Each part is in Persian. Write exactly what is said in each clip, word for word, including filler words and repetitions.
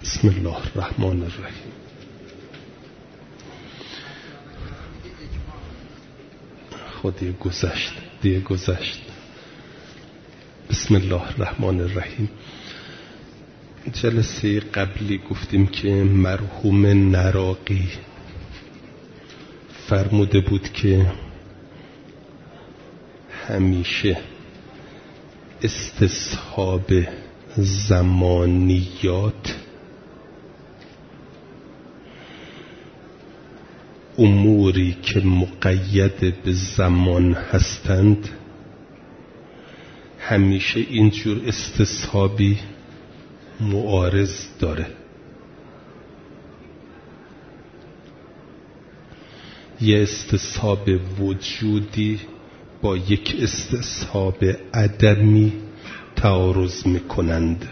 بسم الله الرحمن الرحیم. خود دیگه گذشت دیگه گذشت بسم الله الرحمن الرحیم. جلسه قبلی گفتیم که مرحوم نراقی فرموده بود که همیشه استصحاب زمانیات اموری که مقید به زمان هستند همیشه اینجور استصحابی معارض داره. یه استصحاب وجودی با یک استصحاب عدمی تعارض میکنند.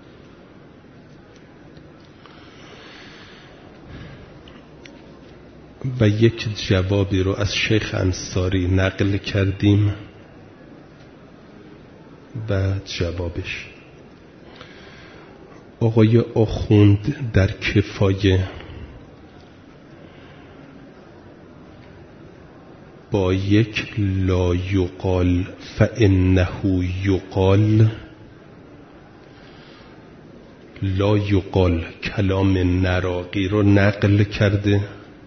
و یک جوابی رو از شیخ انصاری نقل کردیم و جوابش آقای آخوند در کفایه با یک لا یقال فانه یقال، لا یقال کلام نراقی رو نقل کرده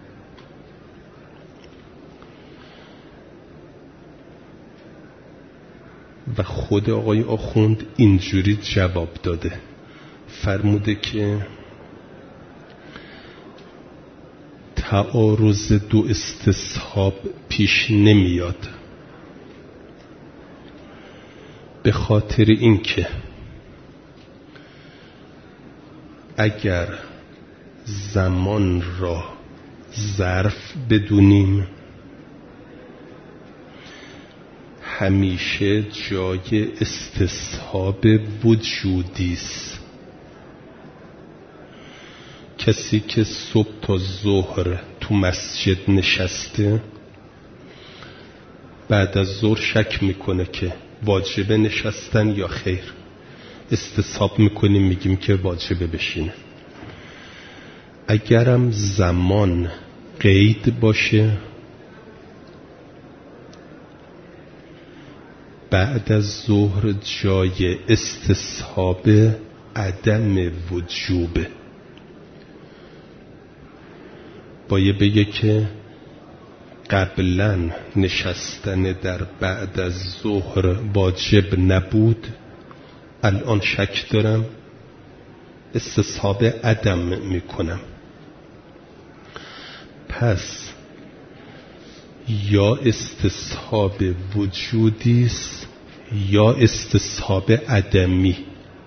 و خود آقای آخوند اینجوری جواب داده، فرموده که تعارض دو استصحاب پیش نمیاد به خاطر اینکه اگر زمان را ظرف بدونیم همیشه جای استصحاب وجودی است. کسی که صبح تا ظهر تو مسجد نشسته بعد از ظهر شک میکنه که واجبه نشستن یا خیر، استصحاب میکنیم میگیم که واجبه بشینه. اگرم زمان قید باشه بعد از ظهر جای استصحاب عدم وجوبه. باید بگه که قبلا نشستن در بعد از ظهر واجب نبود، الان شک دارم استصحاب عدم میکنم. پس یا استصحاب وجودی است یا استصحاب عدمی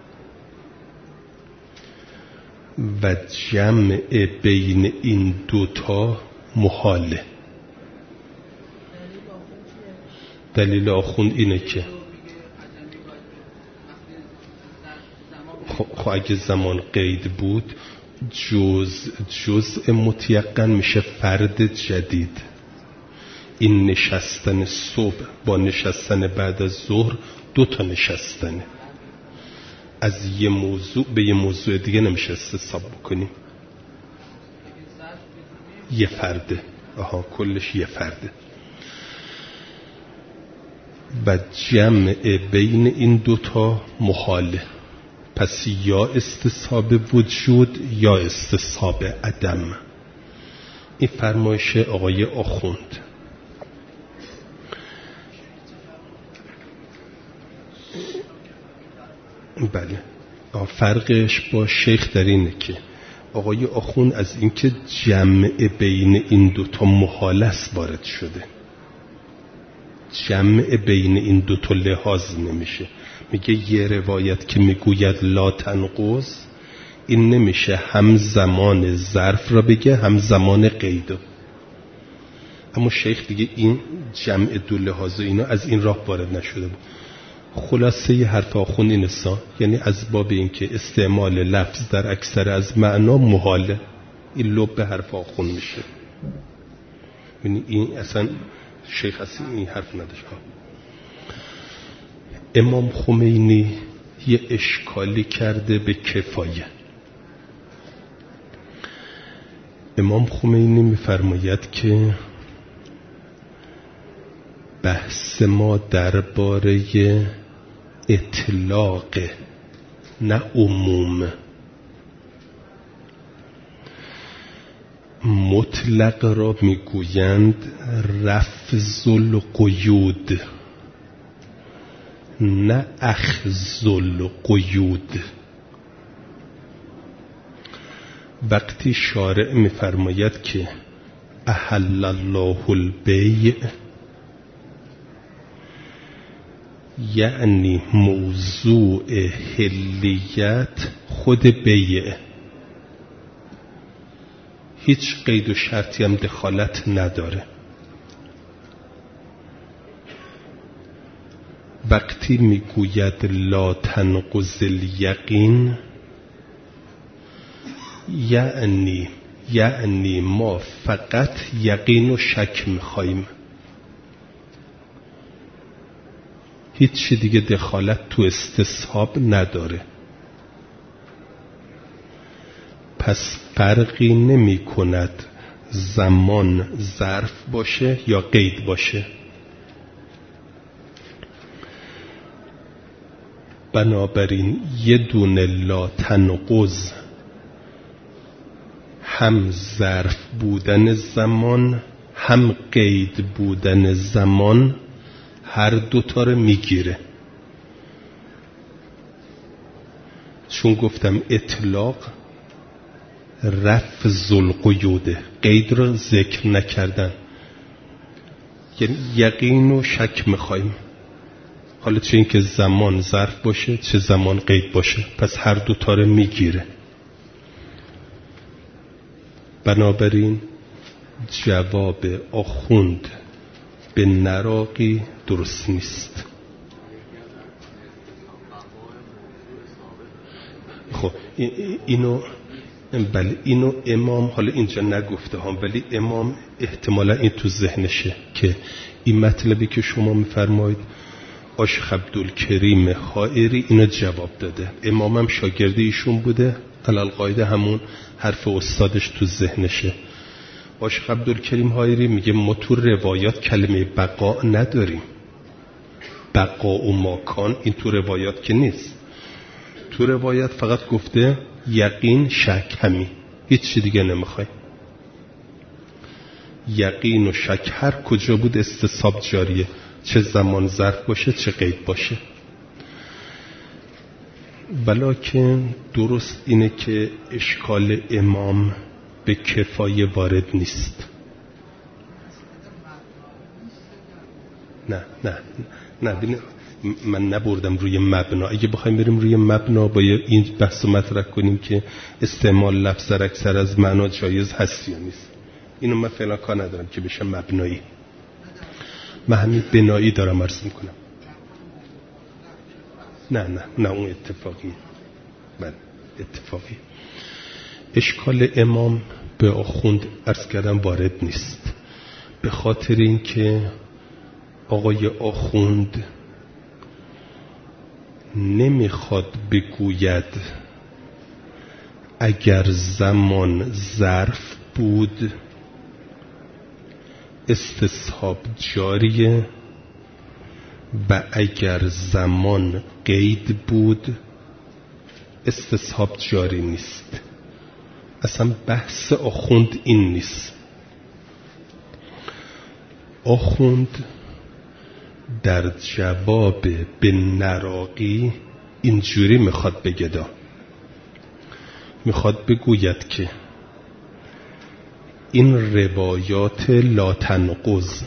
و جمع بین این دوتا محاله. دلیل آخوند اینه که خب اگه زمان قید بود جز جزء متیقن میشه فرد جدید. این نشستن صبح با نشستن بعد از ظهر دو تا نشستنه، از یه موضوع به یه موضوع دیگه نمیشه استصحاب بکنیم. یه فرده، آها کلش یه فرده و جمع بین این دوتا محاله. پس یا استصحاب وجود یا استصحاب عدم. این فرمایش آقای آخوند. بله، فرقش با شیخ در اینه که آقای آخوند از اینکه جمع بین این دوتا محال است وارد شده، جمع بین این دوتا لحاظ نمیشه. میگه یه روایت که میگوید لا تنقض، این نمیشه هم زمان ظرف را بگه هم زمان قید. اما شیخ دیگه این جمع دو لحاظ اینا از این راه وارد نشده بود. خلاصه ی حرف آخوند این است، یعنی از باب این که استعمال لفظ در اکثر از معنا محاله، این لب به حرف آخوند میشه. یعنی این اصلا شیخ اصلا این حرف نداشت. امام خمینی یه اشکالی کرده به کفایه. امام خمینی می‌فرماید که بحث ما درباره اطلاق نه عموم. مطلق را میگویند رفض القیود نه اخذ القیود. وقتی شارع میفرماید که احل الله البیع، یعنی موضوع حلیت خود بیع، هیچ قید و شرطی هم دخالت نداره. وقتی میگوید لا تنقض الیقین، یعنی یعنی ما فقط یقین و شک میخواییم، هیچ دیگه دخالت تو استصحاب نداره. پس فرقی نمی کند زمان ظرف باشه یا قید باشه. بنابراین یه دونه لا تنقض هم ظرف بودن زمان هم قید بودن زمان هر دوتا رو میگیره. چون گفتم اطلاق رفض القیوده، قید رو ذکر نکردن، یعنی یقین و شک میخواییم، حالا چه این که زمان ظرف باشه چه زمان قید باشه، پس هر دوتا رو میگیره. بنابراین جواب آخوند به نراقی درست نیست. خب اینو بله اینو امام حالا اینجا نگفته هم، ولی امام احتمالا این تو ذهنشه که این مطلبی که شما میفرمایید آشیخ عبدالکریم حائری اینو جواب داده. امام هم شاگرد ایشون بوده، علالقاعده همون حرف استادش تو ذهنشه. آشیخ عبدالکریم حائری میگه ما تو روایات کلمه بقا نداریم، بقا و ماکان این تو روایات که نیست. تو روایت فقط گفته یقین شک، همین، هیچ چی دیگه نمیخوای. یقین و شک هر کجا بود استصحاب جاریه، چه زمان ظرف باشه چه قید باشه. ولکن درست اینه که اشکال امام به کفایه وارد نیست. نه نه نه بینه من نبردم روی مبنا. اگه بخوایم بریم روی مبنا باید این بحث مطرح کنیم که استعمال لفظ اکثر از معنا جایز هست یا نیست. اینو من فعلا کار ندارم که بشه مبنایی، من همین بنایی دارم عرض میکنم. نه نه نه اون اتفاقی، من اتفاقی. اشکال امام به آخوند عرض کردم وارد نیست، به خاطر این که آقای آخوند نمیخواد بگوید اگر زمان ظرف بود استصحاب جاریه و اگر زمان قید بود استصحاب جاری نیست. اصلا بحث آخوند این نیست. آخوند در جواب به نراقی اینجوری میخواد بگه، میخواد بگوید که این روایات لا تنقض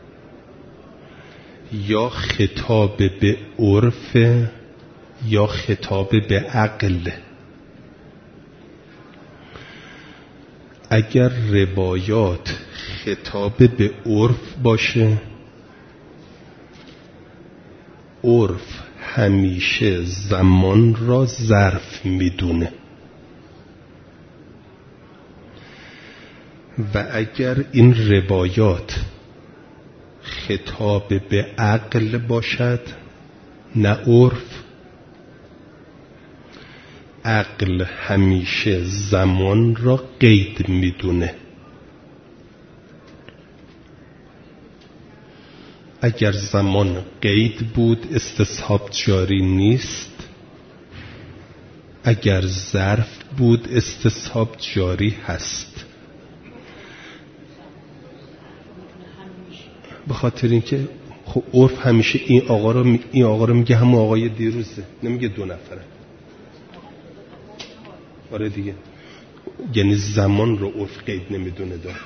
یا خطاب به عرف یا خطاب به عقل. اگر روایات خطاب به عرف باشه، عرف همیشه زمان را ظرف میدونه و اگر این روایات خطاب به عقل باشد نه عرف، عقل همیشه زمان را قید میدونه. اگر زمان قید بود استصحاب جاری نیست، اگر ظرف بود استصحاب جاری هست. به خاطر اینکه خب عرف همیشه این آقا رو می... این آقا رو میگه همون آقای دیروزه، نمیگه دو نفره. آره دیگه، یعنی زمان رو عرف قید نمیدونه داره.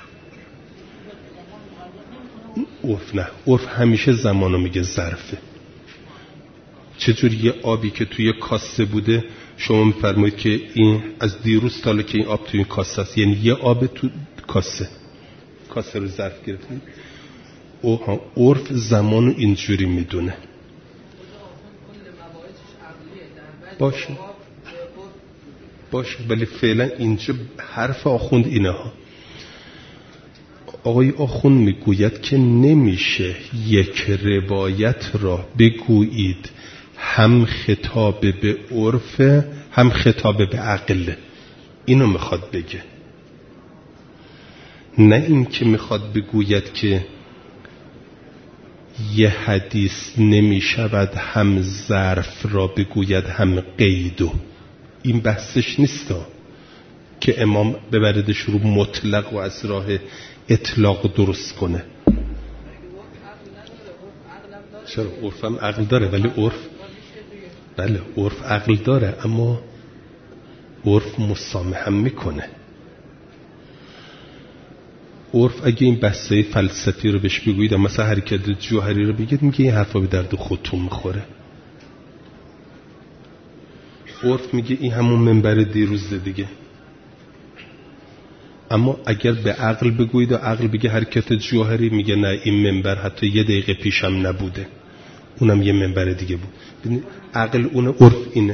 عرف نه، عرف همیشه زمان رو میگه ظرفه. چطور یه آبی که توی کاسه بوده شما میفرمایید که این از دیروز تا حالا که این آب توی این کاسه است، یعنی یه آب تو کاسه، کاسه رو ظرف گرفتید. عرف زمان رو اینجوری میدونه. باشه باشه ولی فعلا اینجا حرف آخوند اینه ها. آقای آخوند میگوید که نمیشه یک روایت را بگویید هم خطاب به عرف هم خطاب به عقل. اینو میخواد بگه، نه این که میخواد بگوید که یه حدیث نمیشود هم ظرف را بگوید هم قیدو. این بحثش نیستا که امام ببردش رو مطلق و از راه اطلاق درست کنه. چرا؟ عرف هم عقل داره، ولی عرف بله عرف عقل داره، اما عرف مسامحه هم میکنه. عرف اگه این بحثه فلسفی رو بهش بگویید، مثلا حرکت جوهری رو بگید، میگه این حرفا به درد خودتون میخوره. عرف میگه این همون منبر دیروزه دیگه. اما اگر به عقل بگویید و عقل بگه حرکت جوهری، میگه نه این منبر حتی یه دقیقه پیشم نبوده، اونم یه منبر دیگه بود. ببینید عقل اونه، عرف اینه.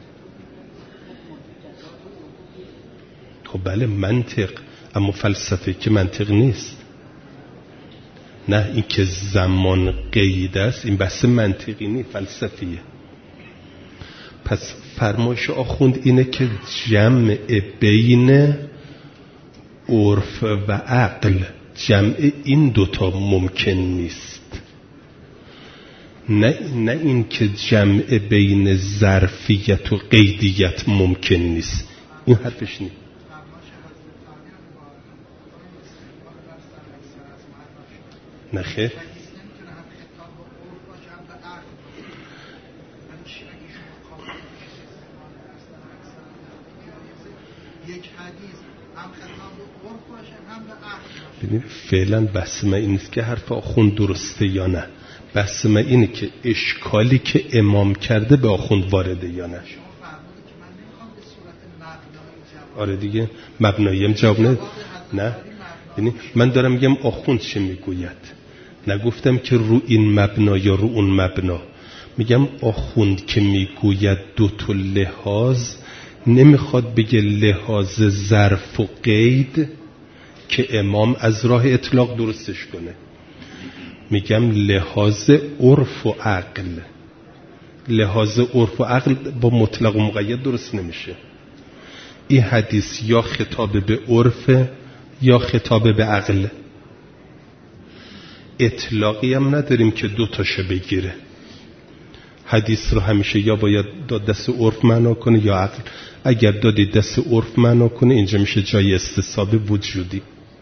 خب بله منطق، اما فلسفه که منطق نیست. نه این که زمان قید است، این بحث منطقی نیست، فلسفیه. پس فرمایش آخوند اینه که جمع بین عرف و عقل، جمع این دوتا ممکن نیست. نه, نه این که جمع بین ظرفیت و قیدیت ممکن نیست. این حرفش نیست. نه خیر. ببین فعلا بحث من این نیست که حرف آخوند درسته یا نه، بحث من اینه که اشکالی که امام کرده به آخوند وارده یا نه. آره دیگه مبنایی هم جواب نه. نه یعنی من دارم میگم آخوند چه میگوید، نگفتم که رو این مبنا یا رو اون مبنا. میگم آخوند که میگوید دو تا لحاظ، نمیخواد بگه لحاظ ظرف و قید که امام از راه اطلاق درستش کنه. میگم لحاظ عرف و عقل. لحاظ عرف و عقل با مطلق و مقید درست نمیشه. این حدیث یا خطاب به عرف یا خطاب به عقل. اطلاقی هم نداریم که دو تاشو بگیره. حدیث رو همیشه یا باید داد دست عرف معنا کنه یا عقل. اگر دادی دست عرف معنا کنه اینجا میشه جای استصحاب وجودی.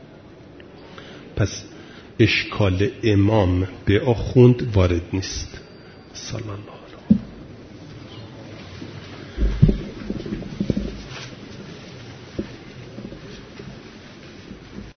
پس اشکال امام به آخوند وارد نیست. صلی الله علیه و